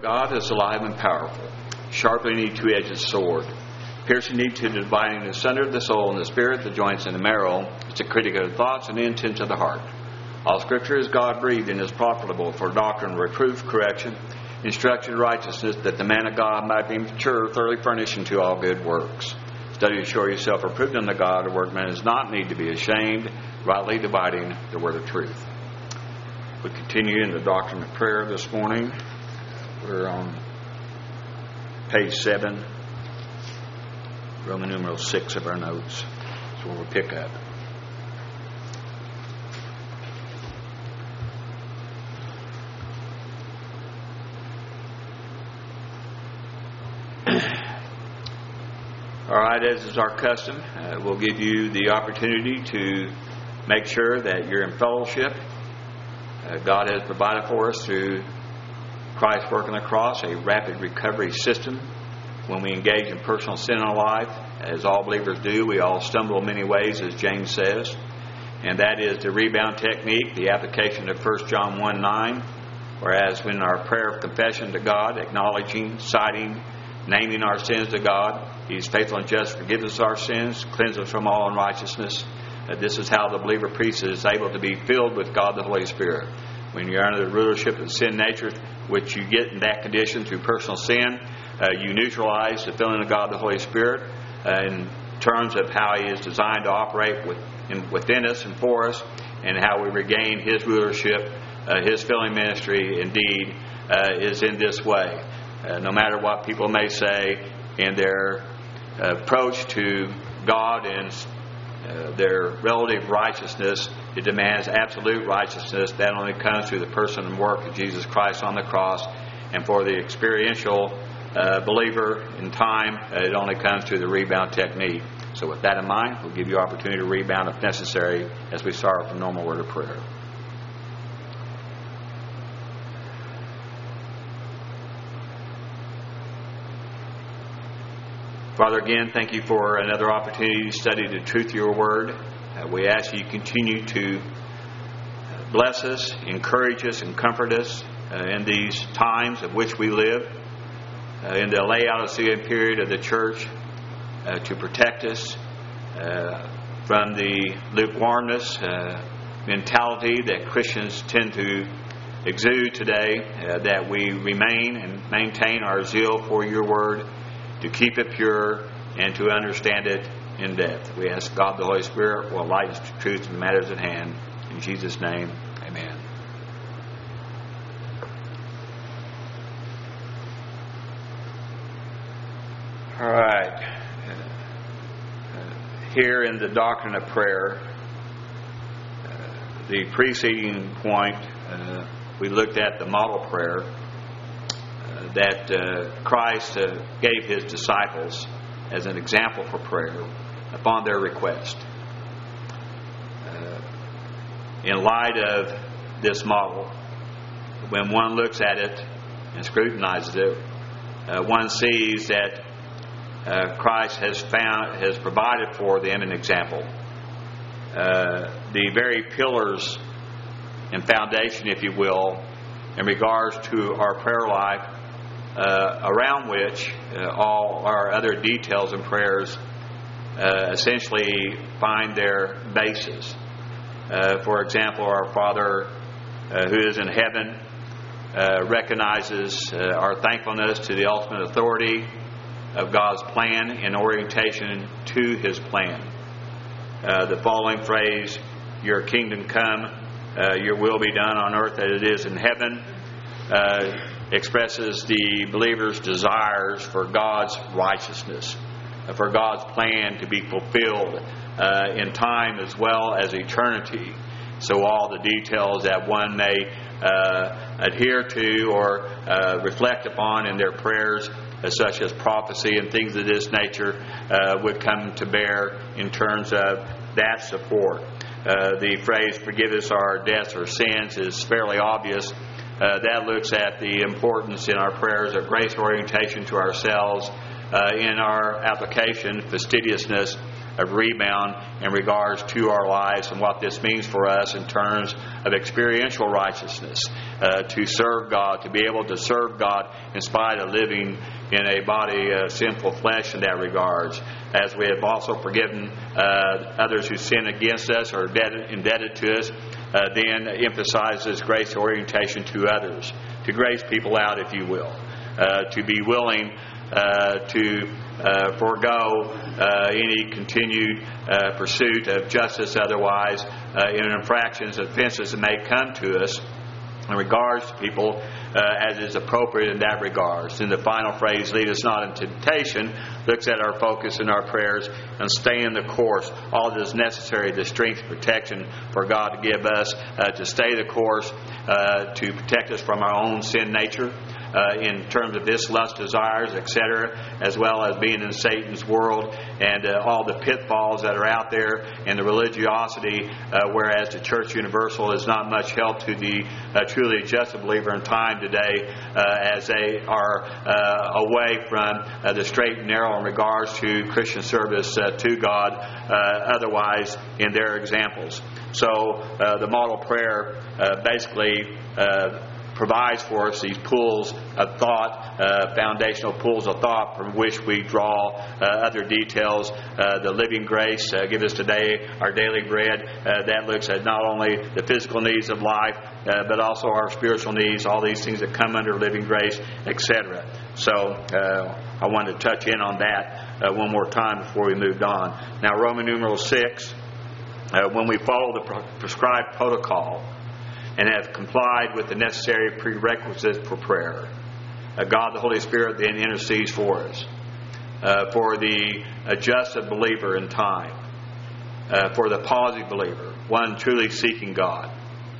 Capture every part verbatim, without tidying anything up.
God is alive and powerful, sharper than any two-edged sword, piercing even to the dividing asunder of the soul and the spirit, the joints and the marrow. It's a critic of the thoughts and the intents of the heart. All Scripture is God-breathed and is profitable for doctrine, reproof, correction, instruction in righteousness, that the man of God might be mature, thoroughly furnished unto all good works. Study to show yourself approved unto God, a workman does not need to be ashamed, rightly dividing the word of truth. We continue in the doctrine of prayer this morning. We're on page seven, Roman numeral six of our notes. That's where we'll pick up. All right, as is our custom, uh, we'll give you the opportunity to make sure that you're in fellowship. Uh, God has provided for us through Christ's work on the cross a rapid recovery system. When we engage in personal sin in our life, as all believers do, we all stumble in many ways, as James says. And that is the rebound technique, the application of First John one nine. Whereas when our prayer of confession to God, acknowledging, citing, naming our sins to God, He's faithful and just to forgive us our sins, cleanse us from all unrighteousness. Uh, this is how the believer priest is able to be filled with God the Holy Spirit. When you're under the rulership of the sin nature, which you get in that condition through personal sin, uh, you neutralize the filling of God the Holy Spirit uh, in terms of how He is designed to operate with, in, within us and for us, and how we regain His rulership. Uh, his filling ministry, indeed, uh, is in this way. Uh, no matter what people may say in their uh, approach to God and uh, their relative righteousness, it demands absolute righteousness. That only comes through the person and work of Jesus Christ on the cross. And for the experiential uh, believer in time, uh, it only comes through the rebound technique. So with that in mind, we'll give you opportunity to rebound if necessary as we start with the normal word of prayer. Father, again, thank you for another opportunity to study the truth of your word. Uh, we ask you continue to bless us, encourage us, and comfort us uh, in these times of which we live, uh, in the Laodicean period of the church, uh, to protect us uh, from the lukewarmness uh, mentality that Christians tend to exude today, uh, that we remain and maintain our zeal for your word, to keep it pure and to understand it in depth. We ask God the Holy Spirit will enlighten us to truth in the matters at hand. In Jesus' name, amen. All right. Uh, here in the doctrine of prayer, uh, the preceding point, uh, we looked at the model prayer that uh, Christ uh, gave His disciples as an example for prayer upon their request. Uh, in light of this model, when one looks at it and scrutinizes it, uh, one sees that uh, Christ has found, has provided for them an example. Uh, the very pillars and foundation, if you will, in regards to our prayer life, Uh, around which uh, all our other details and prayers uh, essentially find their basis. Uh, for example, our Father uh, who is in heaven uh, recognizes uh, our thankfulness to the ultimate authority of God's plan and orientation to His plan. Uh, the following phrase, "Your kingdom come, uh, your will be done on earth as it is in heaven," uh, expresses the believer's desires for God's righteousness, for God's plan to be fulfilled uh, in time as well as eternity. So all the details that one may uh, adhere to or uh, reflect upon in their prayers, uh, such as prophecy and things of this nature, uh, would come to bear in terms of that support. Uh, the phrase, "forgive us our debts or sins," is fairly obvious. Uh, that looks at the importance in our prayers of grace orientation to ourselves, uh, in our application, fastidiousness, of rebound in regards to our lives and what this means for us in terms of experiential righteousness, uh, to serve God, to be able to serve God in spite of living in a body of sinful flesh in that regards. As we have also forgiven uh, others who sin against us or indebted, indebted to us, uh, then emphasizes grace orientation to others, to grace people out, if you will, uh, to be willing uh, to uh, forego uh, any continued uh, pursuit of justice otherwise uh, in infractions, offenses that may come to us in regards to people uh, as is appropriate in that regards. In the final phrase, lead us not into temptation, looks at our focus in our prayers and stay in the course. All that is necessary, the strength and protection for God to give us uh, to stay the course, uh, to protect us from our own sin nature, Uh, in terms of this lust, desires, et cetera, as well as being in Satan's world and uh, all the pitfalls that are out there and the religiosity, uh, whereas the Church Universal is not much help to the uh, truly adjusted believer in time today uh, as they are uh, away from uh, the straight and narrow in regards to Christian service uh, to God, uh, otherwise in their examples. So uh, the model prayer uh, basically uh, provides for us these pools of thought, uh, foundational pools of thought from which we draw uh, other details. Uh, the living grace, uh, give us today our daily bread. Uh, that looks at not only the physical needs of life, uh, but also our spiritual needs, all these things that come under living grace, et cetera. So uh, I wanted to touch in on that uh, one more time before we moved on. Now, Roman numeral six, uh, when we follow the prescribed protocol and have complied with the necessary prerequisites for prayer, Uh, God the Holy Spirit then intercedes for us, uh, for the adjusted believer in time, uh, for the positive believer, one truly seeking God.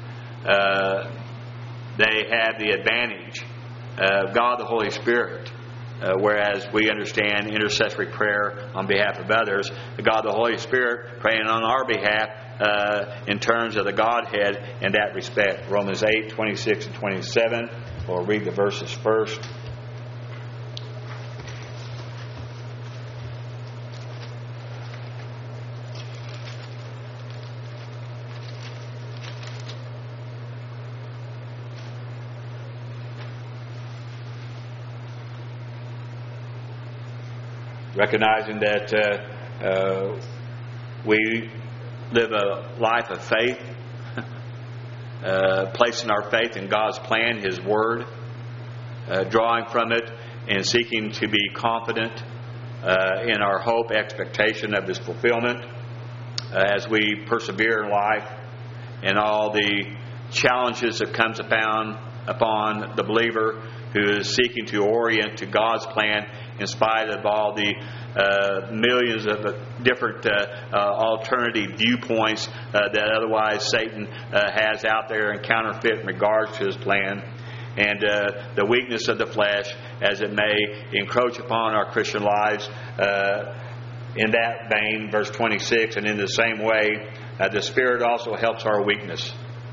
Uh, they have the advantage of God the Holy Spirit, uh, whereas we understand intercessory prayer on behalf of others, God the Holy Spirit praying on our behalf Uh, in terms of the Godhead in that respect. Romans eight, twenty-six and twenty-seven. We'll read the verses first. Recognizing that uh, uh, we live a life of faith, uh, placing our faith in God's plan, His Word, uh, drawing from it and seeking to be confident uh, in our hope, expectation of His fulfillment uh, as we persevere in life and all the challenges that comes upon, upon the believer who is seeking to orient to God's plan in spite of all the uh, millions of different uh, uh, alternative viewpoints uh, that otherwise Satan uh, has out there and counterfeit in regards to his plan, and uh, the weakness of the flesh as it may encroach upon our Christian lives. Uh, in that vein, verse twenty-six, and in the same way, uh, the Spirit also helps our weakness.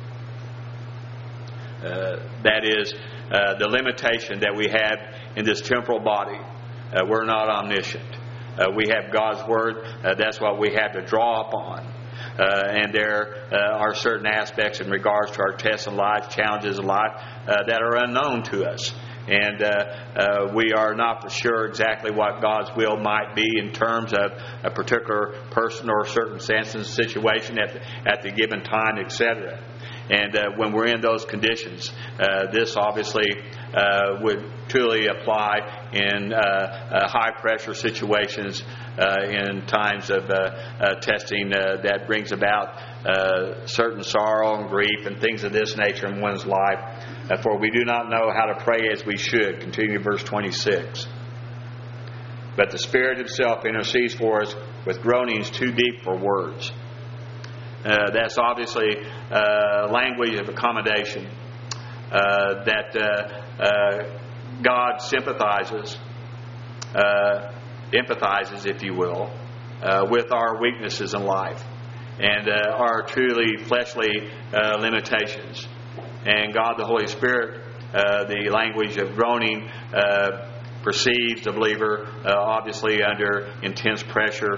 Uh, that is uh, the limitation that we have in this temporal body. Uh, we're not omniscient. Uh, we have God's Word. Uh, that's what we have to draw upon. Uh, and there uh, are certain aspects in regards to our tests in life, challenges in life, uh, that are unknown to us. And uh, uh, we are not for sure exactly what God's will might be in terms of a particular person or circumstance and situation at the, at the given time, et cetera. And uh, when we're in those conditions, uh, this obviously uh, would truly apply in uh, uh, high-pressure situations, uh, in times of uh, uh, testing uh, that brings about uh, certain sorrow and grief and things of this nature in one's life. Uh, for we do not know how to pray as we should. Continue verse twenty-six. But the Spirit Himself intercedes for us with groanings too deep for words. Uh, that's obviously uh, language of accommodation, uh, that uh, uh, God sympathizes, uh, empathizes, if you will, uh, with our weaknesses in life and uh, our truly fleshly uh, limitations. And God the Holy Spirit, uh, the language of groaning, uh, perceives the believer uh, obviously under intense pressure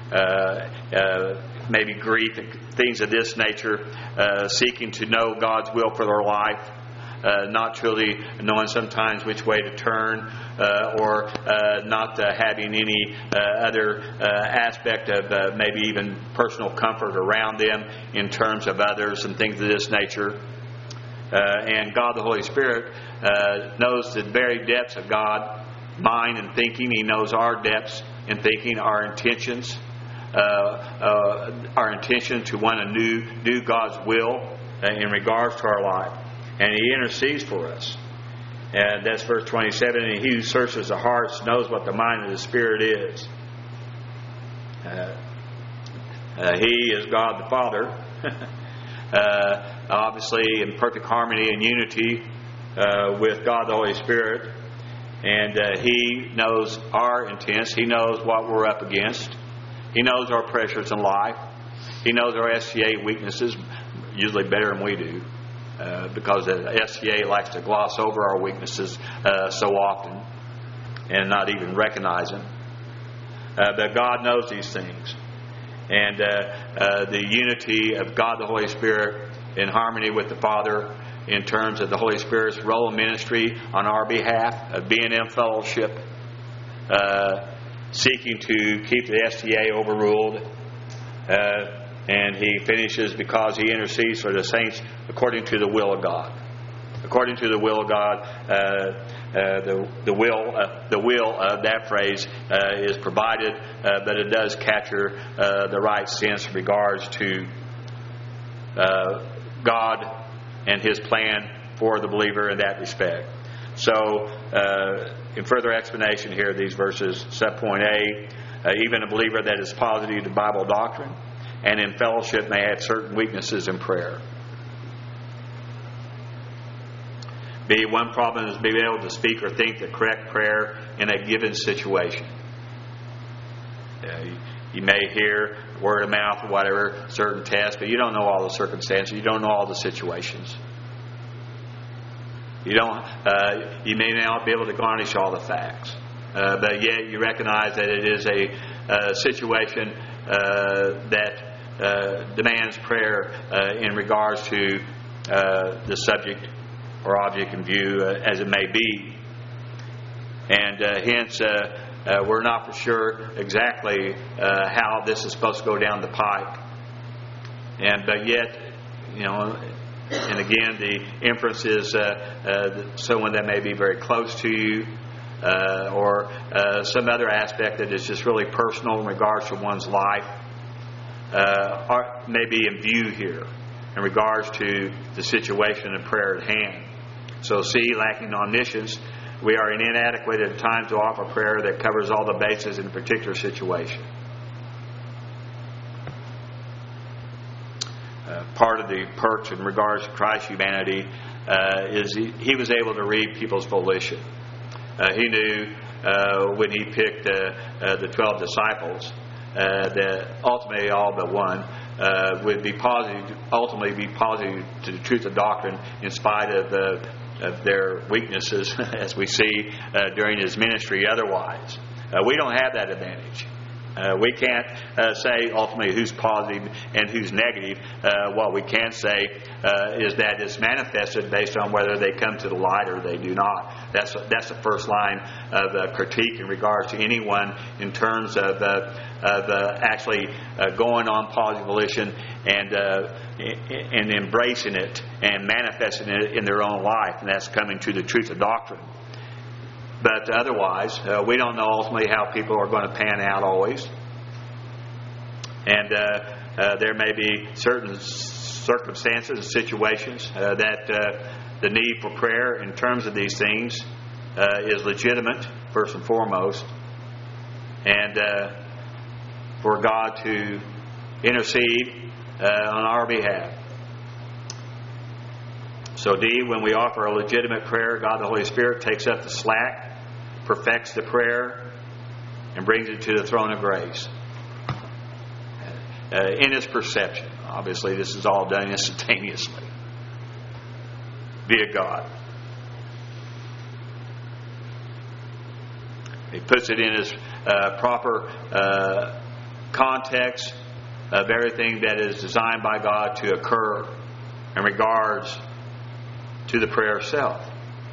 uh, uh, maybe grief and things of this nature, uh, seeking to know God's will for their life, uh, not truly knowing sometimes which way to turn, uh, or uh, not uh, having any uh, other uh, aspect of uh, maybe even personal comfort around them in terms of others and things of this nature. Uh, and God the Holy Spirit uh, knows the very depths of God, mind and thinking. He knows our depths in thinking, our intentions, uh, uh, our intention to want to do, do God's will uh, in regards to our life. And He intercedes for us. And that's verse twenty-seven. And He who searches the hearts knows what the mind of the Spirit is. Uh, uh, he is God the Father. uh, obviously in perfect harmony and unity uh, with God the Holy Spirit. And uh, He knows our intents. He knows what we're up against. He knows our pressures in life. He knows our S C A weaknesses, usually better than we do. Uh, because the S C A likes to gloss over our weaknesses uh, so often and not even recognize them. Uh, but God knows these things. And uh, uh, the unity of God the Holy Spirit in harmony with the Father in terms of the Holy Spirit's role in ministry on our behalf, of being in fellowship, uh, seeking to keep the S C A overruled. Uh, And He finishes because He intercedes for the saints according to the will of God. According to the will of God, uh, uh, the the will uh, the will of that phrase uh, is provided, uh, but it does capture uh, the right sense in regards to uh, God and His plan for the believer in that respect. So, uh, in further explanation here, these verses, subpoint A, uh, even a believer that is positive to Bible doctrine and in fellowship may have certain weaknesses in prayer. B, one problem is being able to speak or think the correct prayer in a given situation. Uh, you, you may hear word of mouth or whatever, certain tests, but you don't know all the circumstances. You don't know all the situations. You don't. Uh, you may not be able to garnish all the facts, uh, but yet you recognize that it is a uh, situation uh, that Uh, demands prayer uh, in regards to uh, the subject or object in view uh, as it may be. And uh, hence uh, uh, we're not for sure exactly uh, how this is supposed to go down the pike. And but yet, you know, and again the inference is uh, uh, someone that may be very close to you uh, or uh, some other aspect that is just really personal in regards to one's life. Uh, are, may be in view here in regards to the situation and prayer at hand. So C, lacking omniscience, we are inadequate at times to offer prayer that covers all the bases in a particular situation. Uh, part of the perks in regards to Christ's humanity uh, is he, he was able to read people's volition. Uh, he knew uh, when He picked uh, uh, the twelve disciples Uh, that ultimately all but one uh, would be positive, ultimately be positive to the truth of doctrine in spite of, uh, of their weaknesses, as we see uh, during His ministry otherwise. Uh, we don't have that advantage. Uh, we can't uh, say ultimately who's positive and who's negative. Uh, what we can say uh, is that it's manifested based on whether they come to the light or they do not. That's that's the first line of uh, critique in regards to anyone in terms of uh, of uh, actually uh, going on positive volition and uh, and embracing it and manifesting it in their own life, and that's coming to the truth of doctrine. But otherwise, uh, we don't know ultimately how people are going to pan out always. And uh, uh, there may be certain circumstances and situations uh, that uh, the need for prayer in terms of these things uh, is legitimate, first and foremost. And uh, for God to intercede uh, on our behalf. So D, when we offer a legitimate prayer, God the Holy Spirit takes up the slack, perfects the prayer, and brings it to the throne of grace. Uh, in His perception. Obviously, this is all done instantaneously via God. He puts it in His uh, proper uh, context of everything that is designed by God to occur in regards to the prayer itself.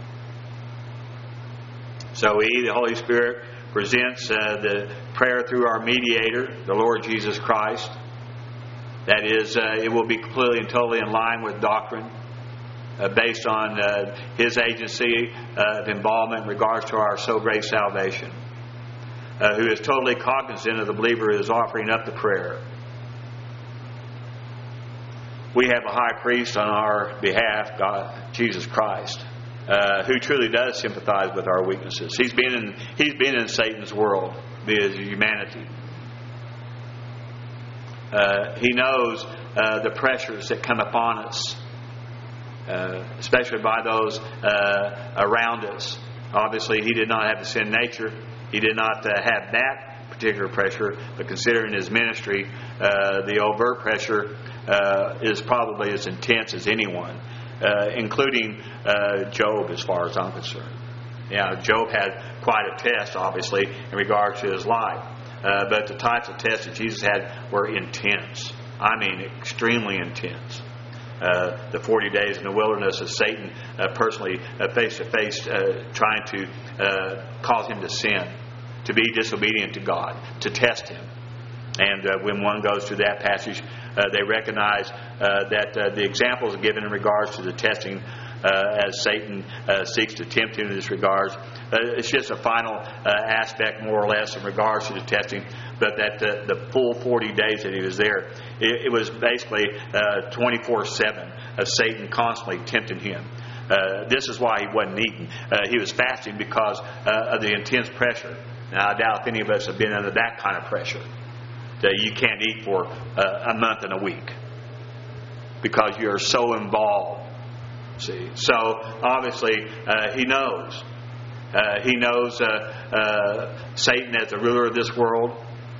So we, the Holy Spirit, presents uh, the prayer through our mediator, the Lord Jesus Christ. That is, uh, it will be completely and totally in line with doctrine, uh, based on uh, His agency uh, of involvement in regards to our so great salvation, uh, who is totally cognizant of the believer who is offering up the prayer. We have a high priest on our behalf, God, Jesus Christ, uh, who truly does sympathize with our weaknesses. He's been in He's been in Satan's world, his humanity. Uh, he knows uh, the pressures that come upon us, uh, especially by those uh, around us. Obviously, he did not have the sin nature. He did not uh, have that particular pressure, but considering his ministry, uh, the overt pressure uh, is probably as intense as anyone, uh, including uh, Job, as far as I'm concerned. Yeah, Job had quite a test, obviously, in regards to his life. Uh, but the types of tests that Jesus had were intense. I mean, extremely intense. Uh, the forty days in the wilderness of Satan uh, personally uh, face to face uh, trying to uh, cause him to sin, to be disobedient to God, to test him. And uh, when one goes through that passage, uh, they recognize uh, that uh, the examples given in regards to the testing uh, as Satan uh, seeks to tempt him in this regards, Uh, it's just a final uh, aspect, more or less, in regards to the testing. But that uh, the full forty days that he was there, it, it was basically uh, twenty-four seven of Satan constantly tempting him. Uh, this is why he wasn't eating. Uh, he was fasting because uh, of the intense pressure. Now, I doubt if any of us have been under that kind of pressure, that you can't eat for uh, a month and a week because you're so involved. See, so obviously uh, he knows. Uh, he knows uh, uh, Satan as the ruler of this world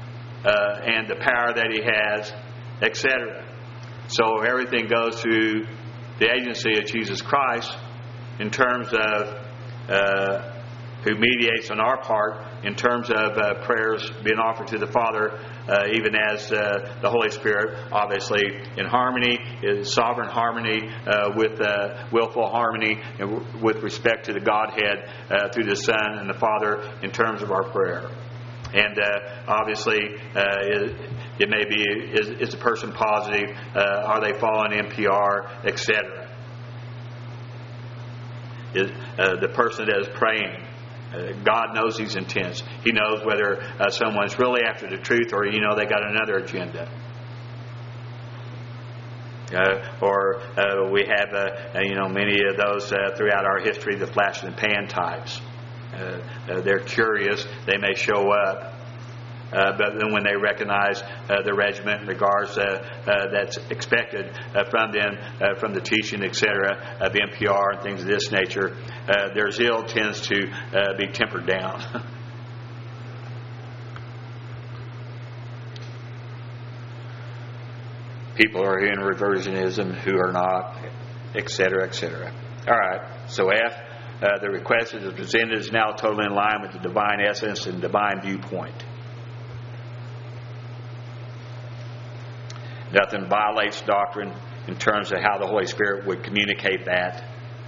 uh, and the power that he has, et cetera. So everything goes through the agency of Jesus Christ in terms of uh, who mediates on our part in terms of uh, prayers being offered to the Father, uh, even as uh, the Holy Spirit, obviously in harmony, is sovereign harmony uh, with uh, willful harmony and w- with respect to the Godhead uh, through the Son and the Father in terms of our prayer. And uh, obviously, uh, it, it may be, is, is the person positive? Uh, are they following N P R, et cetera? Is, uh, the person that is praying, Uh, God knows these intents. He knows whether uh, someone's really after the truth or, you know, they got another agenda. Uh, or uh, we have, uh, you know, many of those uh, throughout our history, the flash and the pan types. Uh, uh, they're curious. They may show up. Uh, but then when they recognize uh, the regiment in regards uh, uh, that's expected uh, from them, uh, from the teaching, et cetera, of N P R and things of this nature, uh, their zeal tends to uh, be tempered down. People are in reversionism who are not, et cetera, et cetera. All right, so F, uh, the request is presented is now totally in line with the divine essence and divine viewpoint. Nothing violates doctrine in terms of how the Holy Spirit would communicate that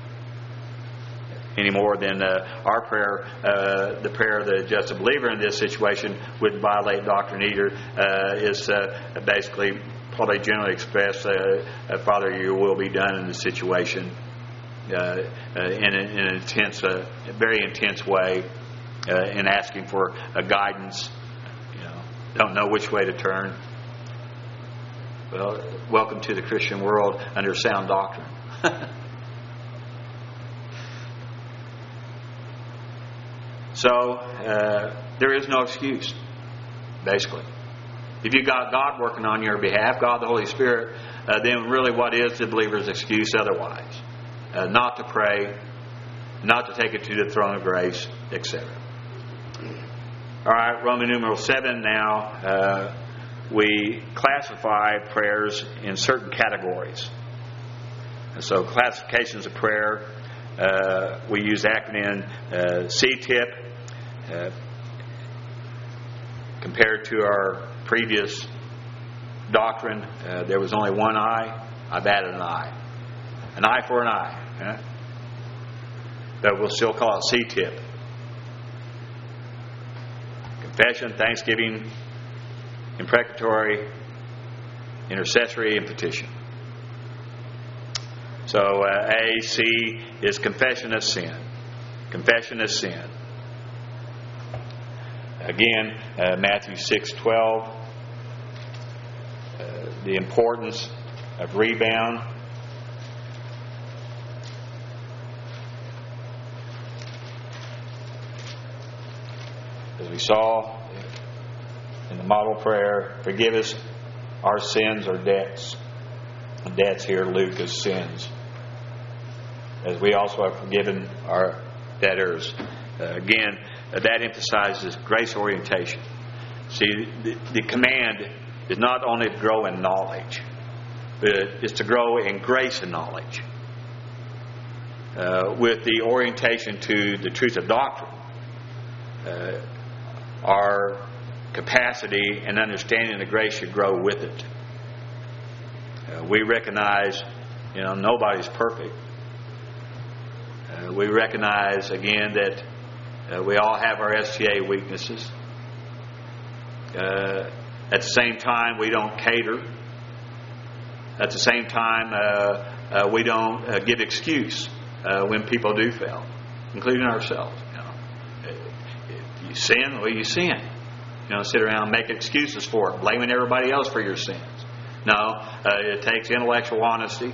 any more than uh, our prayer, uh, the prayer of the just a believer in this situation wouldn't violate doctrine either. Uh, is uh, basically probably generally expressed, uh, Father, your will be done in the situation uh, uh, in, a, in an intense, uh, very intense way, uh, in asking for a guidance. You know, don't know which way to turn. Well, welcome to the Christian world under sound doctrine. So, uh, there is no excuse, basically. If you've got God working on your behalf, God the Holy Spirit, uh, then really what is the believer's excuse otherwise? Uh, not to pray, not to take it to the throne of grace, et cetera. All right, Roman numeral seven now. Uh, We classify prayers in certain categories. And so classifications of prayer, uh, we use acronym uh, C T I P uh, compared to our previous doctrine, uh, there was only one eye. I've added an eye. An eye for an eye. Huh? But we'll still call it C-tip. Confession, thanksgiving, imprecatory, intercessory, and petition. So uh, A, C is confession of sin. Confession of sin. Again, uh, Matthew six twelve. Uh, the importance of rebound. As we saw in the model prayer, forgive us our sins or debts. And debts here, Luke, is sins. As we also have forgiven our debtors. Uh, again, uh, that emphasizes grace orientation. See, the, the command is not only to grow in knowledge, but it's to grow in grace and knowledge. Uh, with the orientation to the truth of doctrine, uh, our capacity and understanding of grace should grow with it. Uh, we recognize, you know, nobody's perfect. Uh, we recognize, again, that uh, we all have our S T A weaknesses. Uh, at the same time, we don't cater. At the same time, uh, uh, we don't uh, give excuse uh, when people do fail, including ourselves. You know, if you sin, well, you sin. You know, sit around and make excuses for it, blaming everybody else for your sins. No, uh, it takes intellectual honesty,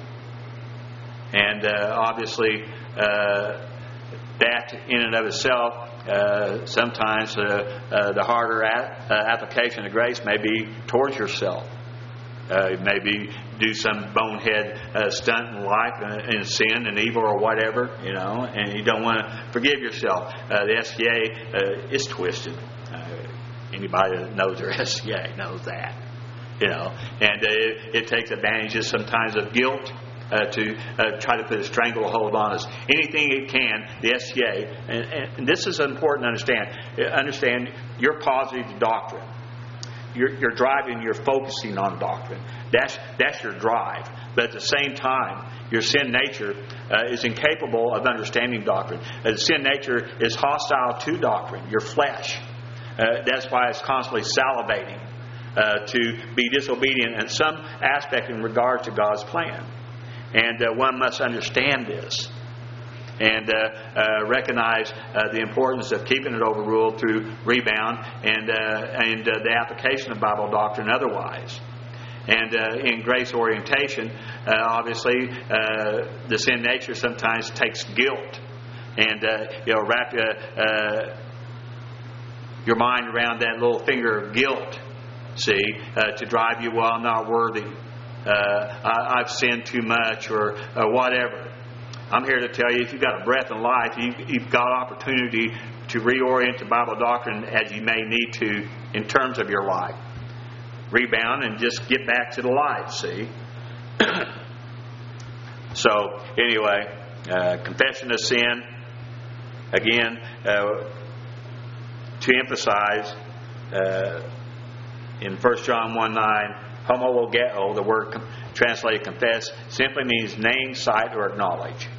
and uh, obviously uh, that in and of itself, uh, sometimes uh, uh, the harder at, uh, application of grace may be towards yourself. Uh, maybe do some bonehead uh, stunt in life and, and sin and evil or whatever, you know, and you don't want to forgive yourself. Uh, the S T A uh, is twisted. Uh, anybody that knows their S T A knows that. You know, and uh, it, it takes advantages sometimes of guilt uh, to uh, try to put a stranglehold on us. Anything it can, the S T A, and, and this is important to understand. Understand your positive doctrine. You're, you're driving, you're focusing on doctrine. That's that's your drive. But at the same time, your sin nature uh, is incapable of understanding doctrine. Uh, the sin nature is hostile to doctrine, your flesh. Uh, that's why it's constantly salivating. Uh, to be disobedient in some aspect in regard to God's plan. And uh, one must understand this and uh, uh, recognize uh, the importance of keeping it overruled through rebound and, uh, and uh, the application of Bible doctrine otherwise. And uh, in grace orientation, uh, obviously, uh, the sin nature sometimes takes guilt. And, uh, you know, wrap uh, uh, your mind around that little finger of guilt. See, uh, to drive you, well, I'm not worthy. Uh, I, I've sinned too much, or uh, whatever. I'm here to tell you, if you've got a breath in life, you, you've got opportunity to reorient to Bible doctrine as you may need to in terms of your life. Rebound and just get back to the light. See. So anyway, uh, confession of sin. Again, uh, to emphasize. Uh, In First John one nine, homologeo, the word com- translated confess, simply means name, cite, or acknowledge.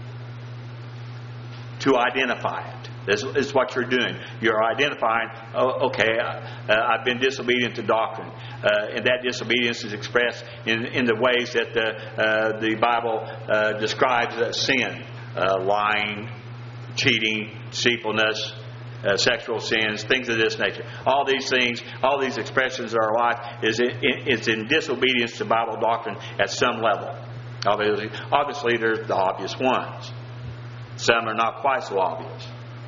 To identify it. This is what you're doing. You're identifying, oh, okay, uh, I've been disobedient to doctrine. Uh, and that disobedience is expressed in, in the ways that the, uh, the Bible uh, describes as sin. Uh, lying, cheating, deceitfulness, Uh, sexual sins, things of this nature. All these things, all these expressions of our life is in, is in disobedience to Bible doctrine at some level. Obviously, obviously, there's the obvious ones. Some are not quite so obvious.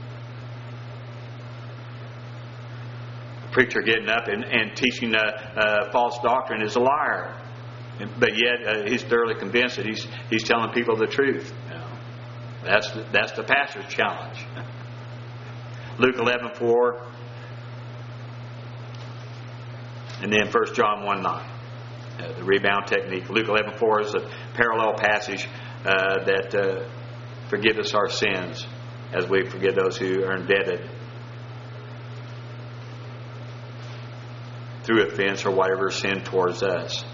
A preacher getting up and, and teaching a, a false doctrine is a liar, but yet uh, he's thoroughly convinced that he's he's telling people the truth. You know, that's the, that's the pastor's challenge. Luke eleven four, and then First John one nine, uh, the rebound technique. Luke eleven four is a parallel passage uh, that uh, forgive us our sins as we forgive those who are indebted. through offense or whatever sin towards us.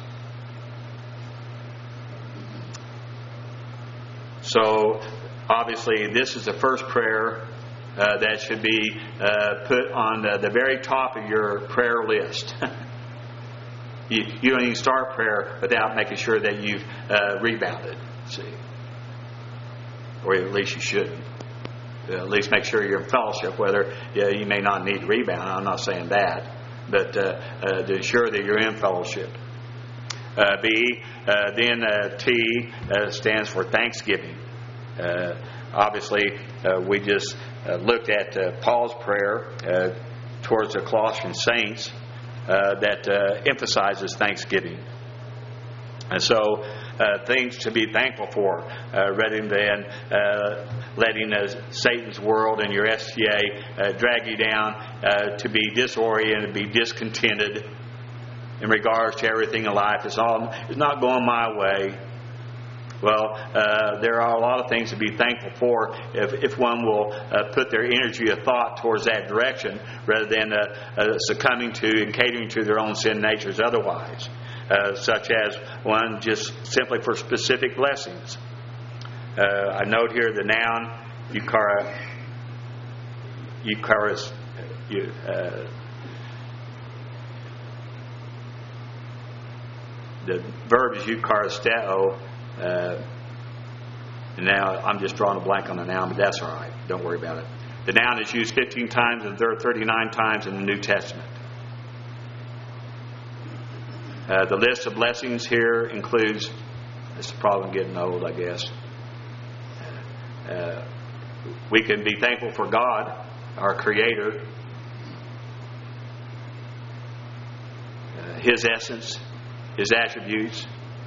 So, obviously, this is the first prayer uh, that should be uh, put on the, the very top of your prayer list. you, you don't even start prayer without making sure that you've uh, rebounded. See, or at least you shouldn't. Uh, at least make sure you're in fellowship. Whether yeah, you may not need to rebound, I'm not saying that, but uh, uh, to ensure that you're in fellowship. Uh, B, uh, then uh, T uh, stands for thanksgiving. Uh, obviously, uh, we just uh, looked at uh, Paul's prayer uh, towards the Colossian saints uh, that uh, emphasizes thanksgiving. And so, uh, things to be thankful for, uh, rather than uh, letting uh, Satan's world and your S T A uh, drag you down uh, to be disoriented, be discontented in regards to everything in life. It's all it's not going my way. Well, uh, there are a lot of things to be thankful for if, if one will uh, put their energy of thought towards that direction rather than uh, uh, succumbing to and catering to their own sin natures otherwise, uh, such as one just simply for specific blessings. Uh, I note here the noun euchara, eucharis, you, uh, the verb is eucharisteo. Uh, and now I'm just drawing a blank on the noun, but that's all right. Don't worry about it. The noun is used fifteen times and thirty-nine times in the New Testament. Uh, the list of blessings here includes, this is the problem getting old, I guess. Uh, we can be thankful for God, our Creator, uh, His essence, His attributes.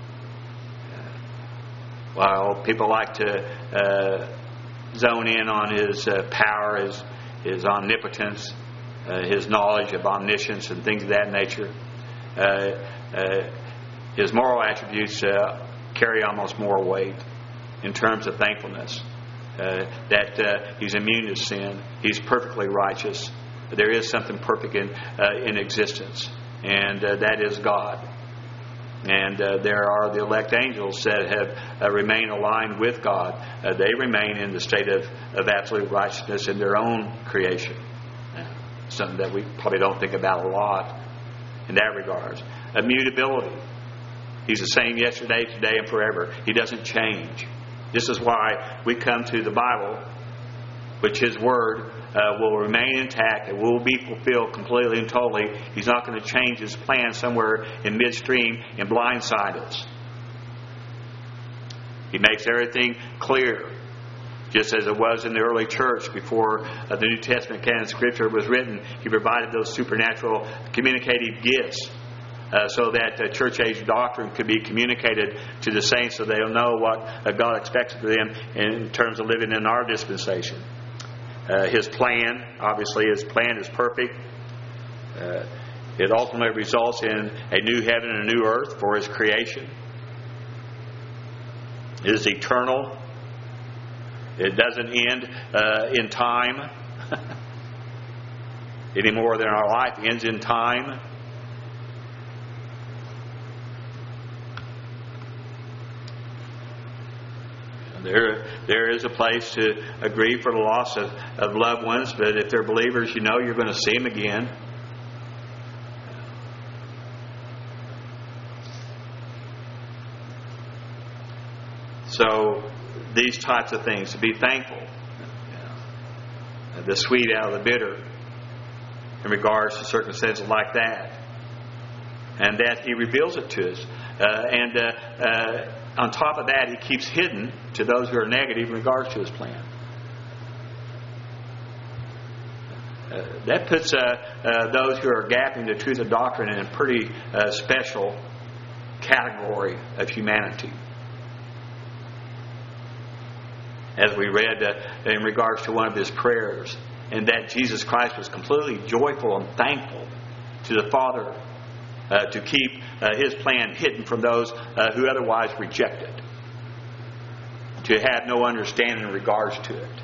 While people like to uh, zone in on His uh, power, His, His omnipotence, uh, His knowledge of omniscience and things of that nature, uh, uh, His moral attributes uh, carry almost more weight in terms of thankfulness. Uh, that uh, He's immune to sin, He's perfectly righteous. There is something perfect in, uh, in existence, and uh, that is God. And uh, there are the elect angels that have uh, remained aligned with God. Uh, they remain in the state of, of absolute righteousness in their own creation. Uh, something that we probably don't think about a lot in that regard. Immutability. He's the same yesterday, today, and forever. He doesn't change. This is why we come to the Bible, which His Word uh, will remain intact. It will be fulfilled completely and totally. He's not going to change His plan somewhere in midstream and blindside us. He makes everything clear, just as it was in the early church before uh, the New Testament canon of Scripture was written. He provided those supernatural communicative gifts uh, so that uh, church age doctrine could be communicated to the saints so they'll know what uh, God expects of them in terms of living in our dispensation. Uh, his plan, obviously His plan is perfect. Uh, it ultimately results in a new heaven and a new earth for His creation. It is eternal. It doesn't end uh, in time any more than our life ends in time. There, there is a place to grieve for the loss of, of loved ones, but if they're believers, you know you're going to see them again. So, these types of things, to be thankful, the sweet out of the bitter, in regards to circumstances like that, and that He reveals it to us, uh, and. Uh, uh, On top of that, He keeps hidden to those who are negative in regards to His plan. Uh, that puts uh, uh, those who are gapping the truth of doctrine in a pretty uh, special category of humanity. As we read uh, in regards to one of His prayers, and that Jesus Christ was completely joyful and thankful to the Father Uh, to keep uh, His plan hidden from those uh, who otherwise reject it. To have no understanding in regards to it.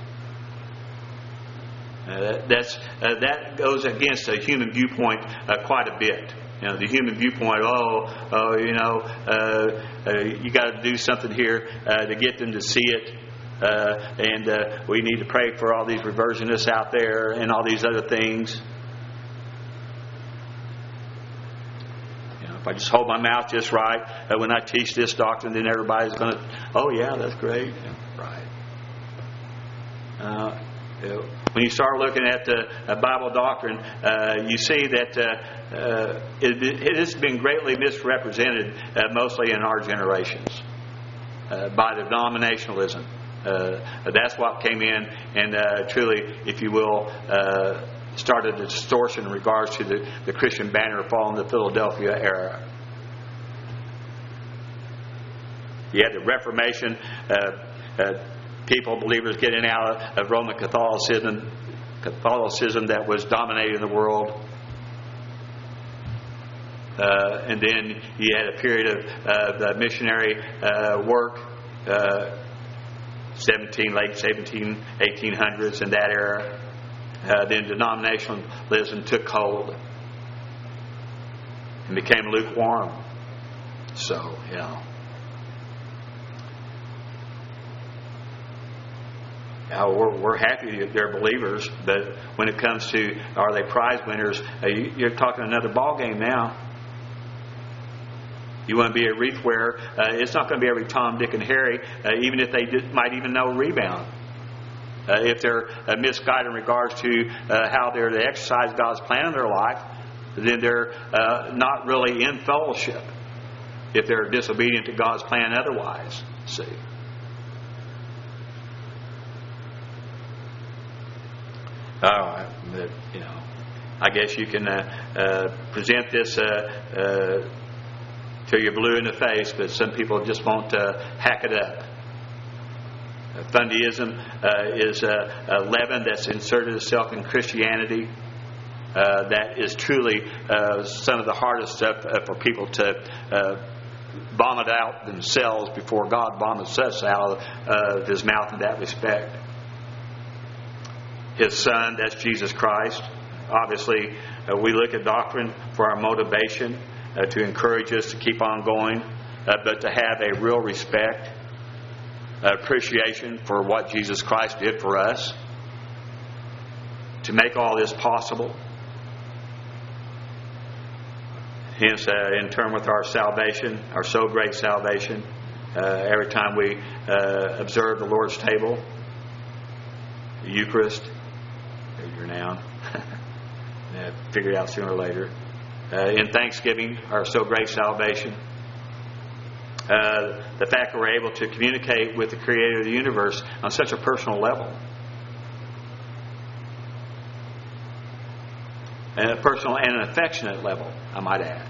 Uh, that's uh, that goes against a human viewpoint uh, quite a bit. You know, the human viewpoint, oh, oh you know, uh, uh, you got to do something here uh, to get them to see it. Uh, and uh, we need to pray for all these reversionists out there and all these other things. You know, if I just hold my mouth just right, uh, when I teach this doctrine, then everybody's going to, oh yeah, that's great. Yeah, right. Uh, you know, when you start looking at the uh, Bible doctrine, uh, you see that uh, uh, it, it has been greatly misrepresented, uh, mostly in our generations, uh, by the denominationalism. Uh, that's what came in and uh, truly, if you will, uh, started a distortion in regards to the, the Christian banner fall in the Philadelphia era. You had the Reformation, uh, uh, people, believers getting out of Roman Catholicism, Catholicism that was dominating the world. Uh, and then you had a period of uh, the missionary uh, work, uh, seventeen, late seventeen, eighteen hundreds in that era. Uh, then denominationalism took hold and became lukewarm. So, you know. Now, we're, we're happy that they're believers, but when it comes to are they prize winners, uh, you, you're talking another ball game now. You want to be a wreath wearer, uh, it's not going to be every Tom, Dick, and Harry, uh, even if they did, might even know rebound. Uh, if they're uh, misguided in regards to uh, how they're to exercise God's plan in their life, then they're uh, not really in fellowship if they're disobedient to God's plan otherwise. See? Oh, but, you know, I guess you can uh, uh, present this uh, uh, till you're blue in the face, but some people just won't uh, hack it up. Uh, Fundyism uh, is uh, a leaven that's inserted itself in Christianity. Uh, that is truly uh, some of the hardest stuff uh, for people to uh, vomit out themselves before God vomits us out of uh, His mouth in that respect. His Son, that's Jesus Christ. Obviously, uh, we look at doctrine for our motivation, uh, to encourage us to keep on going, uh, but to have a real respect, appreciation for what Jesus Christ did for us, to make all this possible. Hence, uh, in turn with our salvation, our so great salvation, uh, every time we uh, observe the Lord's table, the Eucharist, there's your noun, uh, figure it out sooner or later. Uh, in Thanksgiving, our so great salvation, uh, the fact that we're able to communicate with the Creator of the universe on such a personal level. A personal and an affectionate level, I might add.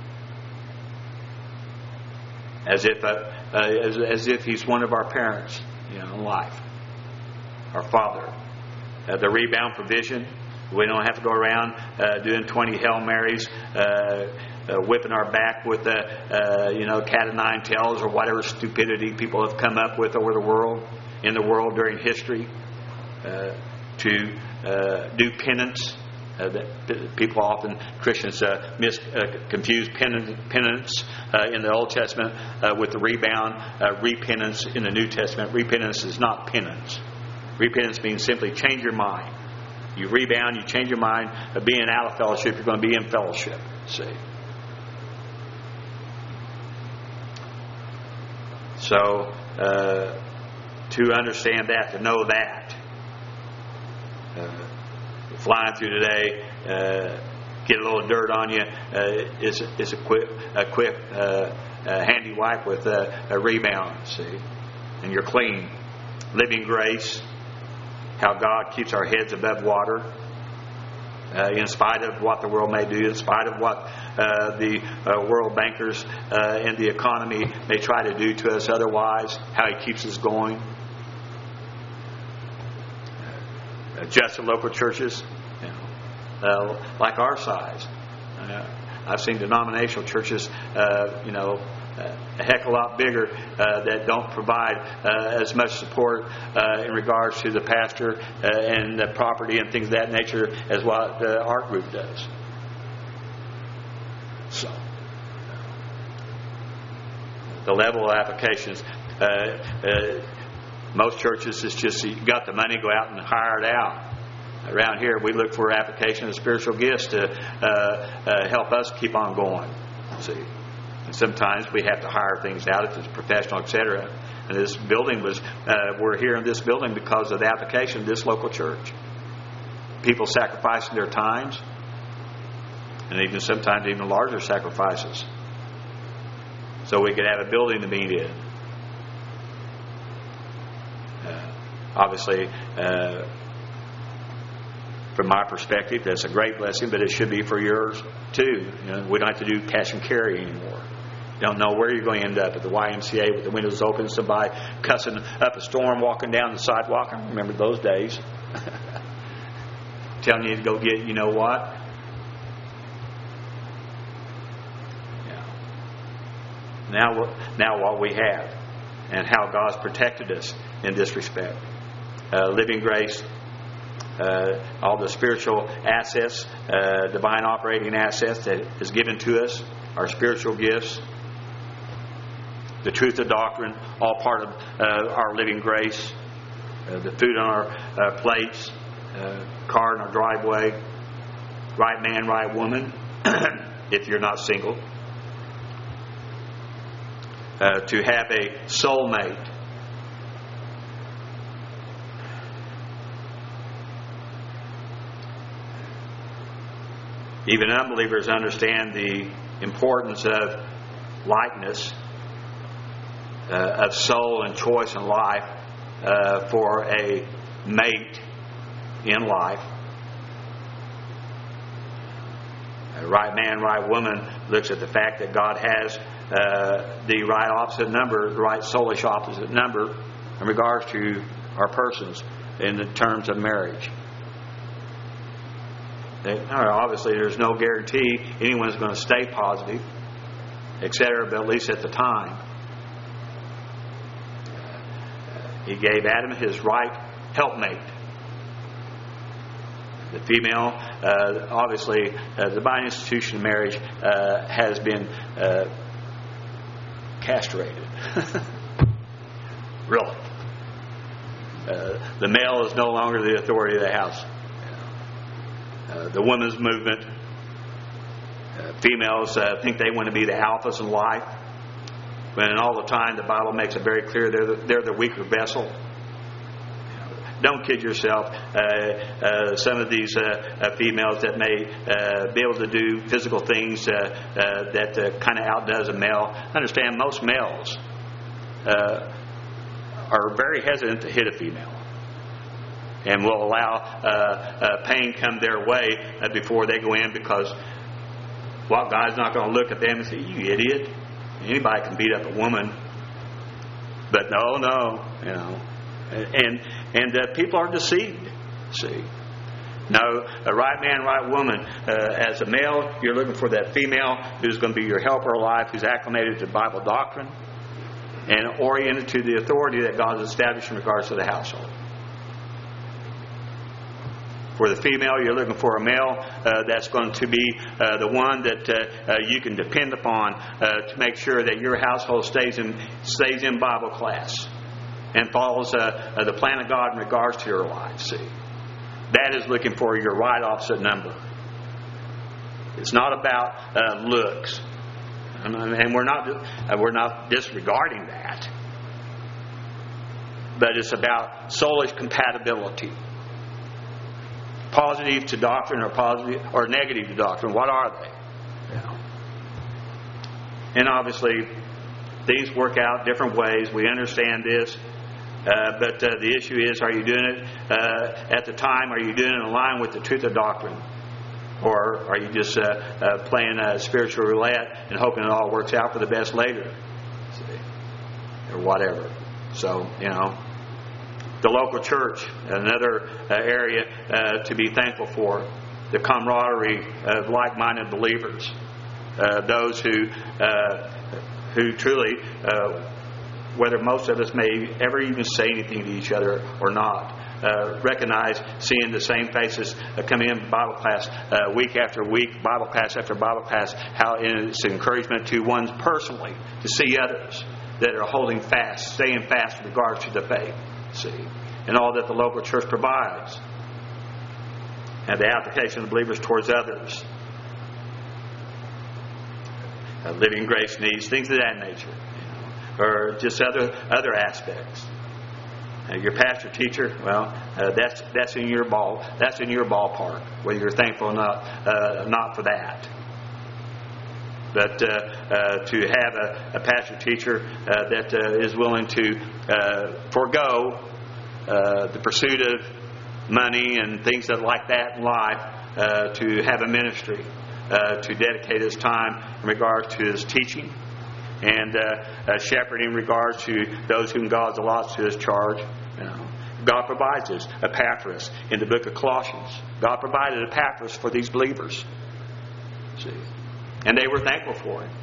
As if uh, uh, as, as if he's one of our parents, you know, in life. Our Father. Uh, the rebound provision. We don't have to go around uh, doing twenty Hail Marys, uh, uh, whipping our back with, uh, uh, you know, cat of nine tails or whatever stupidity people have come up with over the world, in the world during history, uh, to uh, do penance. Uh, that people often, Christians, uh, mis, uh, confuse penance, penance uh, in the Old Testament uh, with the rebound, uh, repentance in the New Testament. Repentance is not penance. Repentance means simply change your mind. You rebound, you change your mind. Of being out of fellowship, you're going to be in fellowship. See? So, uh, to understand that, to know that, uh, flying through today, uh, get a little dirt on you, uh, is is a quick, a quick, uh, a handy wipe with a, a rebound. See, and you're clean. Living grace, how God keeps our heads above water, uh, in spite of what the world may do, in spite of what uh, the uh, world bankers uh, and the economy may try to do to us otherwise. How He keeps us going. Just in local churches, you know, uh, like our size. Uh, I've seen denominational churches, uh, you know, a heck of a lot bigger uh, that don't provide uh, as much support uh, in regards to the pastor uh, and the property and things of that nature as what uh, our group does. the level of applications. Uh, uh, most churches, it's just you got the money, go out and hire it out. Around here, we look for application of spiritual gifts to uh, uh, help us keep on going. See, and sometimes we have to hire things out if it's professional, et cetera. And this building was, uh, we're here in this building because of the application of this local church. People sacrificing their times, and even sometimes even larger sacrifices, so we could have a building to meet in. Uh, obviously, uh, from my perspective, that's a great blessing, but it should be for yours too. You know, we don't have to do cash and carry anymore. You don't know where you're going to end up at the Y M C A with the windows open, somebody cussing up a storm, walking down the sidewalk. I remember those days. Telling you to go get, you know what? Yeah. Now, now what we have, and how God's protected us in this respect. Uh, living grace, uh, all the spiritual assets, uh, divine operating assets that is given to us, our spiritual gifts, the truth of doctrine, all part of uh, our living grace, uh, the food on our uh, plates, uh, car in our driveway, right man, right woman, if you're not single, uh, to have a soulmate. Even unbelievers understand the importance of likeness, uh, of soul and choice in life uh, for a mate in life. A right man, right woman looks at the fact that God has uh, the right opposite number, the right soulish opposite number in regards to our persons in the terms of marriage. Obviously, there's no guarantee anyone's going to stay positive, et cetera, but at least at the time, He gave Adam his right helpmate. The female, uh, obviously, uh, the divine institution of marriage uh, has been uh, castrated. Really. Uh, the male is no longer the authority of the house. Uh, the women's movement, uh, females uh, think they want to be the alphas in life, when all the time the Bible makes it very clear they're the, they're the weaker vessel. Don't kid yourself. Uh, uh, some of these uh, uh, females that may uh, be able to do physical things uh, uh, that uh, kind of outdoes a male. Understand, most males uh, are very hesitant to hit a female, and will allow uh, uh, pain come their way uh, before they go in, because what guy's not going to look at them and say, "You idiot! Anybody can beat up a woman." But no, no, you know, and and uh, people are deceived. See, no, a right man, right woman. Uh, as a male, you're looking for that female who's going to be your helper in life, who's acclimated to Bible doctrine and oriented to the authority that God has established in regards to the household. For the female, you're looking for a male uh, that's going to be uh, the one that uh, uh, you can depend upon uh, to make sure that your household stays in stays in Bible class and follows uh, uh, the plan of God in regards to your life. See, that is looking for your right opposite number. It's not about uh, looks, and, and we're not uh, we're not disregarding that, but it's about soulish compatibility. Positive to doctrine or positive or negative to doctrine. What are they? Yeah. And obviously, these work out different ways. We understand this. Uh, but uh, the issue is, are you doing it uh, at the time? Are you doing it in line with the truth of doctrine? Or are you just uh, uh, playing a spiritual roulette and hoping it all works out for the best later? See? Or whatever. So, you know. The local church, another uh, area uh, to be thankful for. The camaraderie of like-minded believers. Uh, those who uh, who truly, uh, whether most of us may ever even say anything to each other or not, uh, recognize seeing the same faces uh, coming in Bible class uh, week after week, Bible class after Bible class, how it's an encouragement to one personally to see others that are holding fast, staying fast in regards to the faith. See, and all that the local church provides, and the application of believers towards others, uh, living grace needs, things of that nature, you know, or just other other aspects. Uh, your pastor, teacher, well, uh, that's that's in your ball, that's in your ballpark. Whether you're thankful or not, uh, not for that. But uh, uh, to have a, a pastor teacher uh, that uh, is willing to uh, forego uh, the pursuit of money and things that like that in life uh, to have a ministry, uh, to dedicate his time in regard to his teaching and uh, uh, shepherding in regards to those whom God's allotted to his charge. You know, God provides us Epaphras in the book of Colossians. God provided Epaphras for these believers. See. And they were thankful for it.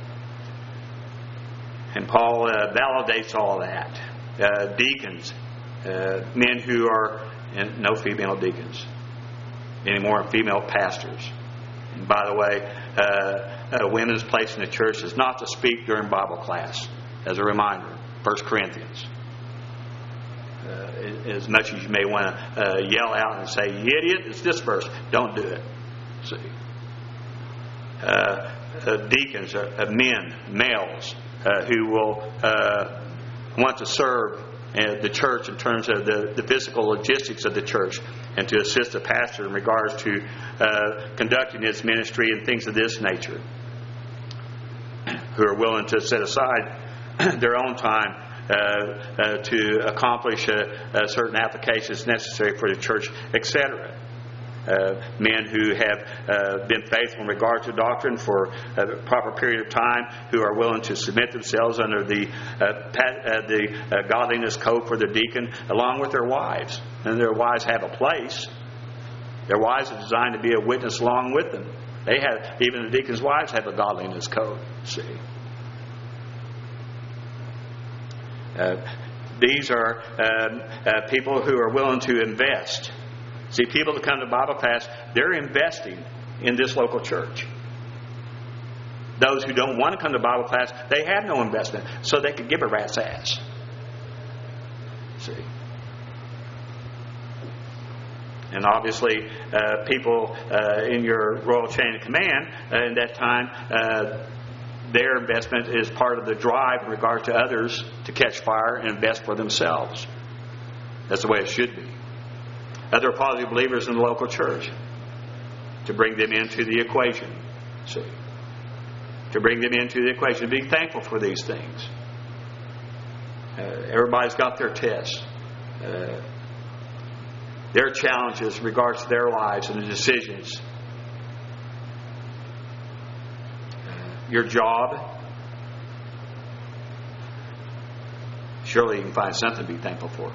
And Paul uh, validates all that. Uh, deacons, uh, men who are, and no female deacons anymore, female pastors. And by the way, uh, uh, women's place in the church is not to speak during Bible class. As a reminder, First Corinthians. Uh, as much as you may want to uh, yell out and say, "You idiot, it's this verse," don't do it. See. Uh, uh, deacons, uh, uh, men, males, uh, who will uh, want to serve uh, the church in terms of the, the physical logistics of the church and to assist the pastor in regards to uh, conducting his ministry and things of this nature, who are willing to set aside their own time uh, uh, to accomplish uh, uh, certain applications necessary for the church, et cetera. Uh, men who have uh, been faithful in regard to doctrine for a proper period of time, who are willing to submit themselves under the uh, pat, uh, the uh, godliness code for the deacon, along with their wives. And their wives have a place. Their wives are designed to be a witness along with them. They have, even the deacons' wives have a godliness code. See, uh, these are uh, uh, people who are willing to invest. See, people that come to Bible class, they're investing in this local church. Those who don't want to come to Bible class, they have no investment, so they could give a rat's ass. See? And obviously, uh, people uh, in your royal chain of command uh, in that time, uh, their investment is part of the drive in regard to others to catch fire and invest for themselves. That's the way it should be. Other positive believers in the local church, to bring them into the equation. See, to bring them into the equation. Be thankful for these things. Uh, everybody's got their tests, uh, their challenges in regards to their lives and the decisions. Uh, your job. Surely you can find something to be thankful for.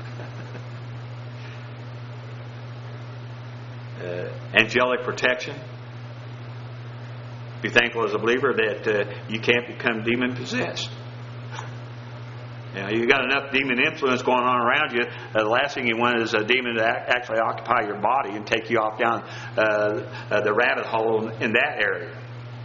Uh, angelic protection. Be thankful as a believer that uh, you can't become demon possessed. You know, you got enough demon influence going on around you. Uh, the last thing you want is a demon to act, actually occupy your body and take you off down uh, uh, the rabbit hole in that area.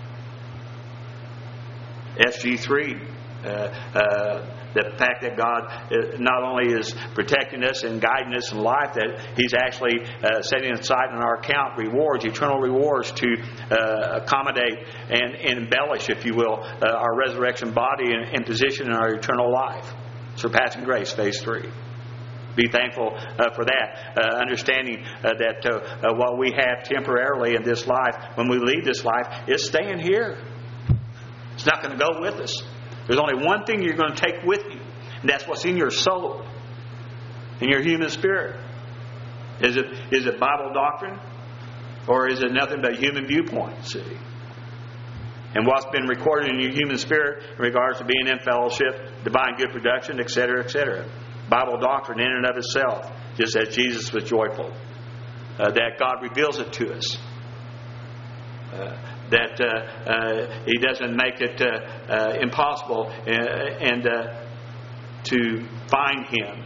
S G three. Uh, uh, the fact that God not only is protecting us and guiding us in life, that He's actually uh, setting aside in our account rewards, eternal rewards, to uh, accommodate and, and embellish, if you will, uh, our resurrection body and, and position in our eternal life. Surpassing grace, phase three. Be thankful uh, for that. Uh, understanding uh, that uh, uh, what we have temporarily in this life, when we leave this life, is staying here. It's not going to go with us. There's only one thing you're going to take with you, and that's what's in your soul, in your human spirit. Is it is it Bible doctrine, or is it nothing but human viewpoint? See, and what's been recorded in your human spirit in regards to being in fellowship, divine good production, et cetera, et cetera. Bible doctrine in and of itself, just as Jesus was joyful, uh, that God reveals it to us. Uh, that uh, uh, He doesn't make it uh, uh, impossible uh, and uh, to find Him.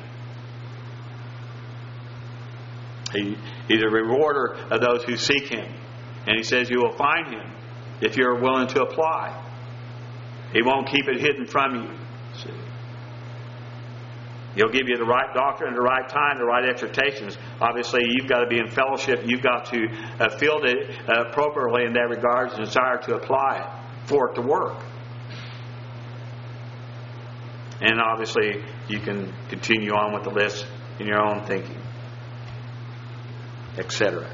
He, he's a rewarder of those who seek Him. And He says you will find Him if you're willing to apply. He won't keep it hidden from you. See? He'll give you the right doctrine at the right time, the right exhortations. Obviously, you've got to be in fellowship. You've got to uh, field it uh, appropriately in that regard, and desire to apply it for it to work. And obviously, you can continue on with the list in your own thinking, et cetera.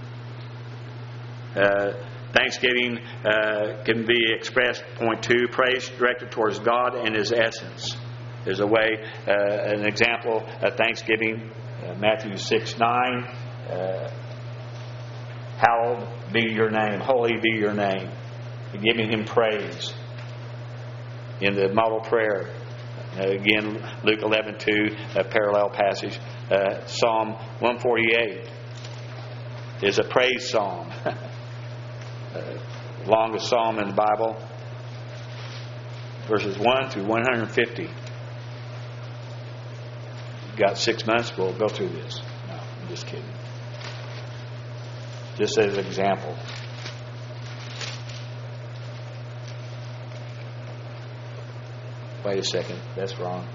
Uh, Thanksgiving uh, can be expressed, point two, praise directed towards God and His essence. There's a way, uh, an example of thanksgiving, uh, Matthew six nine, uh, hallowed be your name, holy be your name. You're giving Him praise. In the model prayer, uh, again, Luke eleven two, a parallel passage. Uh, Psalm one forty-eight is a praise psalm. uh, longest psalm in the Bible. Verses one through one hundred fifty. Got six months, we'll go through this. No, I'm just kidding. Just as an example. Wait a second, that's wrong.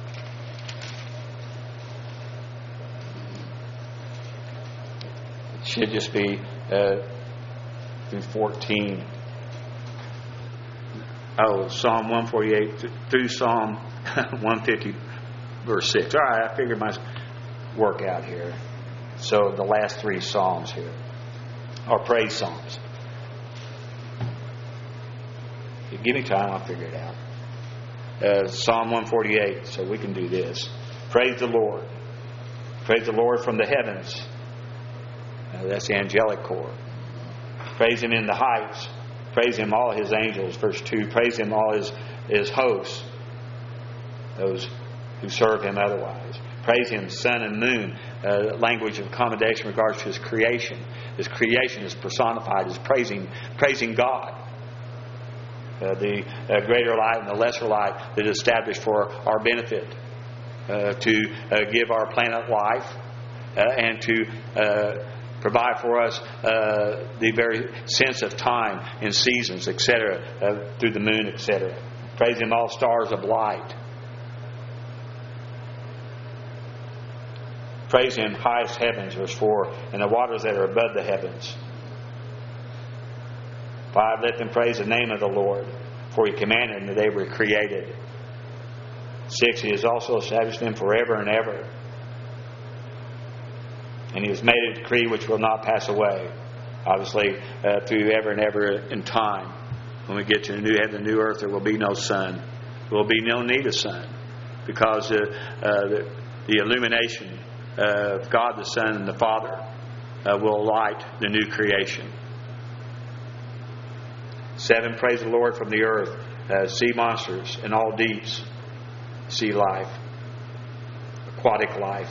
It should just be uh, through fourteen. Oh, Psalm one forty-eight through Psalm one fifty. Verse six. All right, I figured my work out here. So the last three Psalms here are praise Psalms. If you give me time, I'll figure it out. Uh, Psalm one forty-eight, so we can do this. Praise the Lord. Praise the Lord from the heavens. Uh, that's the angelic corps. Praise Him in the heights. Praise Him all His angels. Verse two. Praise Him all His, his hosts. Those who serve Him otherwise. Praise Him, sun and moon. Uh, language of accommodation in regards to His creation. His creation is personified as praising, praising God. Uh, the uh, greater light and the lesser light that is established for our benefit. Uh, to uh, give our planet life uh, and to uh, provide for us uh, the very sense of time and seasons, et cetera, uh, through the moon, et cetera. Praise Him, all stars of light. Praise Him, highest heavens, verse four, and the waters that are above the heavens. Five, let them praise the name of the Lord, for He commanded and they were created. Six, He has also established them forever and ever. And He has made a decree which will not pass away. Obviously, uh, through ever and ever in time. When we get to the new heaven and new earth, there will be no sun. There will be no need of sun. Because uh, uh, the, the illumination Uh, of God the Son and the Father uh, will light the new creation. Seven, praise the Lord from the earth, uh, sea monsters and all deeps, sea life, aquatic life.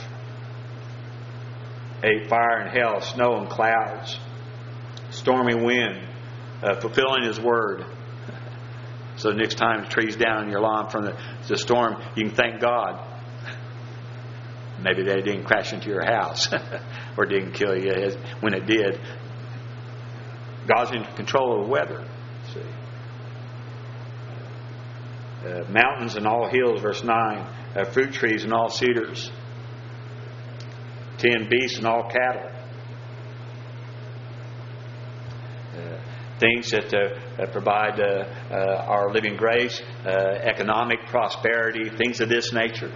Eight, fire and hell, snow and clouds, stormy wind, uh, fulfilling His word. So next time the tree's down in your lawn from the, the storm, you can thank God. Maybe they didn't crash into your house or didn't kill you when it did. God's in control of the weather. See, uh, mountains and all hills, verse nine. Uh, fruit trees and all cedars. Ten, beasts and all cattle. Uh, things that uh, uh, provide uh, uh, our living grace, uh, economic prosperity, things of this nature.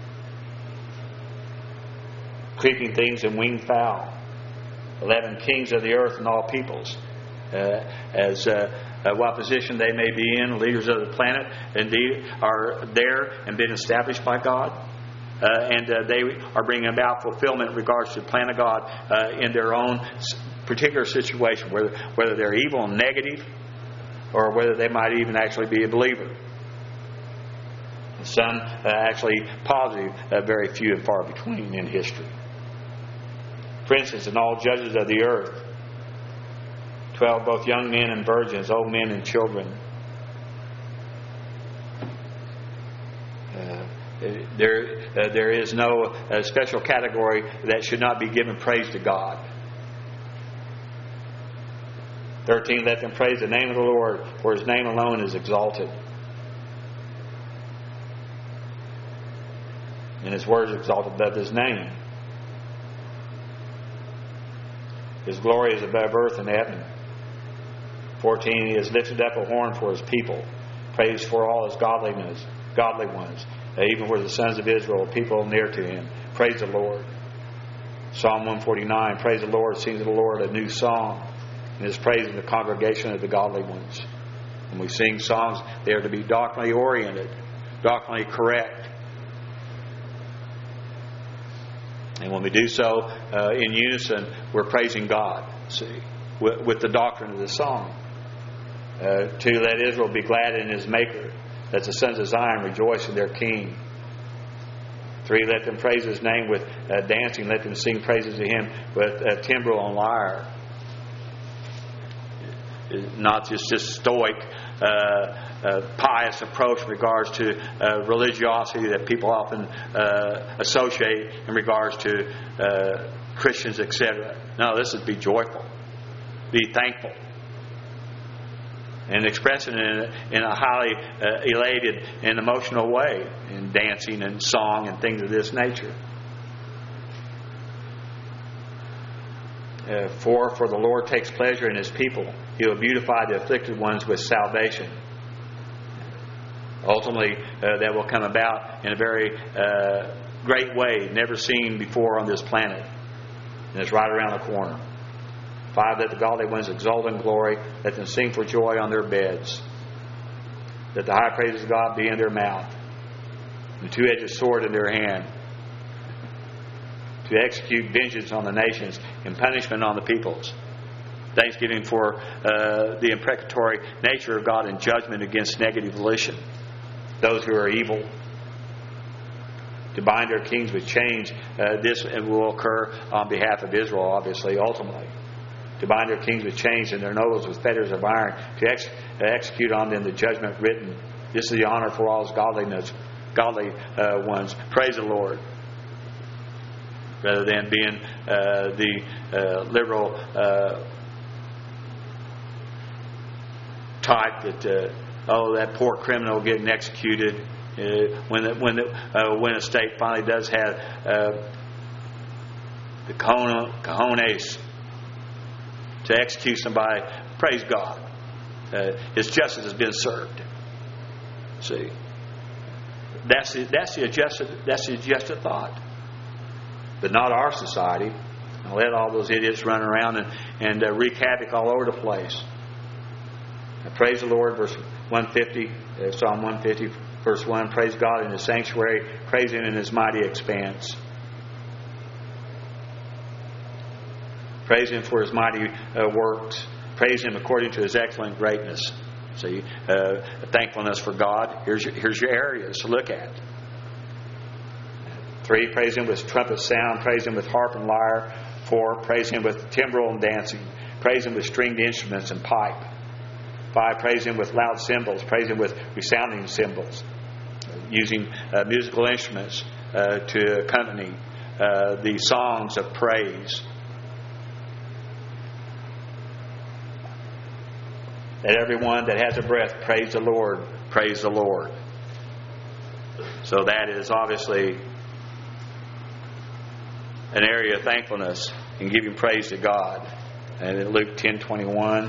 Creeping things and winged fowl. Eleven, kings of the earth and all peoples. Uh, as uh, uh, what position they may be in, leaders of the planet, indeed are there and been established by God. Uh, and uh, they are bringing about fulfillment in regards to the plan of God uh, in their own particular situation, whether, whether they're evil and negative or whether they might even actually be a believer. Some uh, actually positive, uh, very few and far between in history. Princes and all judges of the earth. Twelve, both young men and virgins, old men and children. Uh, there, uh, there is no uh, special category that should not be given praise to God. Thirteen, let them praise the name of the Lord, for His name alone is exalted. and His word is exalted above His name. His glory is above earth and heaven. fourteen. He has lifted up a horn for His people, praise for all His godliness, godly ones, even for the sons of Israel, people near to Him. Praise the Lord. Psalm one forty-nine. Praise the Lord, sing to the Lord a new song, and His praise in the congregation of the godly ones. When we sing songs, they are to be doctrinally oriented, doctrinally correct. And when we do so uh, in unison, we're praising God, see, with, with the doctrine of the song. Uh, to let Israel be glad in His Maker, that the sons of Zion rejoice in their King. Three, let them praise His name with uh, dancing. Let them sing praises to Him with uh, timbrel and lyre. Not just just stoic, uh, uh, pious approach in regards to uh, religiosity that people often uh, associate in regards to uh, Christians, et cetera. No, this is be joyful, be thankful, and express it in a, in a highly uh, elated and emotional way, in dancing and song and things of this nature. Uh, for, for the Lord takes pleasure in His people. He will beautify the afflicted ones with salvation. Ultimately, uh, that will come about in a very uh, great way, never seen before on this planet. And it's right around the corner. Five, let the godly ones exult in glory. Let them sing for joy on their beds. Let the high praises of God be in their mouth, and the two-edged sword in their hand, to execute vengeance on the nations and punishment on the peoples. Thanksgiving for uh, the imprecatory nature of God and judgment against negative volition, those who are evil. To bind their kings with chains, uh, this will occur on behalf of Israel, obviously, ultimately. To bind their kings with chains and their nobles with fetters of iron, to ex- uh, execute on them the judgment written. This is the honor for all His godliness, godly uh, ones. Praise the Lord. Rather than being uh, the uh, liberal uh, type that, uh, oh, that poor criminal getting executed. Uh, when the, when the, uh, when a state finally does have uh, the cojones to execute somebody, praise God. Uh, his justice has been served. See, that's the, that's the adjusted that's the adjusted thought. But not our society. I'll let all those idiots run around and, and uh, wreak havoc all over the place. Now, praise the Lord, verse one fifty, uh, Psalm one fifty, verse one. Praise God in His sanctuary. Praise Him in His mighty expanse. Praise Him for His mighty uh, works. Praise Him according to His excellent greatness. See, uh, thankfulness for God. Here's your, here's your areas to look at. Three, praise Him with trumpet sound. Praise Him with harp and lyre. Four, praise Him with timbrel and dancing. Praise Him with stringed instruments and pipe. Five, praise Him with loud cymbals. Praise Him with resounding cymbals. Using uh, musical instruments uh, to accompany uh, the songs of praise. Let everyone that has a breath praise the Lord. Praise the Lord. So that is obviously an area of thankfulness and giving praise to God. And in Luke ten twenty-one,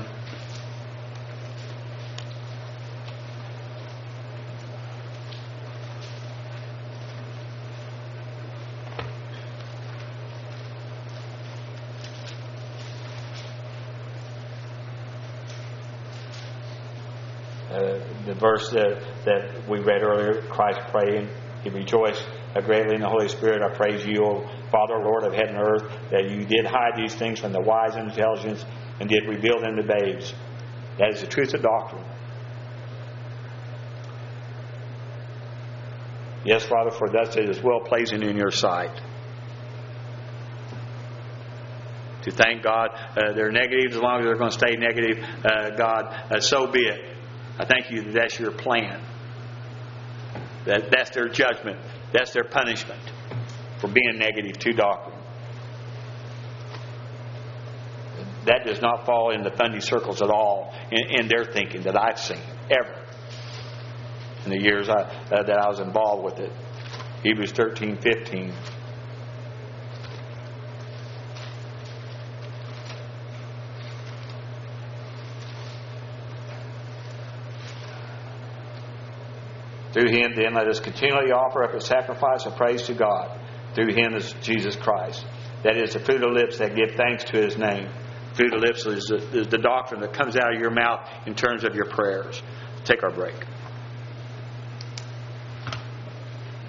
uh, the verse that, that we read earlier, Christ praying, He rejoiced greatly in the Holy Spirit. I praise You, O Father, Lord of heaven and earth, that You did hide these things from the wise and intelligent and did reveal them to babes. That is the truth of doctrine. Yes, Father, for thus it is well pleasing in Your sight. To thank God, uh, they're negative, as long as they're going to stay negative, uh, God, uh, so be it. I thank You that that's Your plan. That that's their judgment. That's their punishment for being negative to doctrine. That does not fall in the fundy circles at all in, in their thinking that I've seen ever in the years I, uh, that I was involved with it. Hebrews thirteen fifteen. Through Him, then, let us continually offer up a sacrifice of praise to God. Through Him is Jesus Christ. That is the fruit of lips that give thanks to His name. Fruit of lips is the, is the doctrine that comes out of your mouth in terms of your prayers. Take our break.